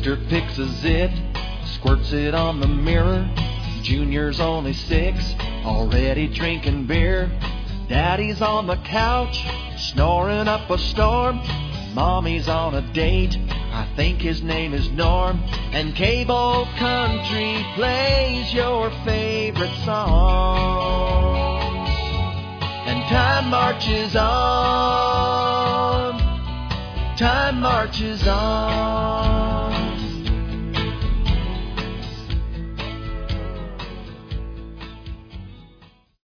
Sister fixes it, squirts it on the mirror. Junior's only 6, already drinking beer. Daddy's on the couch, snoring up a storm. Mommy's on a date, I think his name is Norm. And cable country plays your favorite songs. And time marches on, time marches on.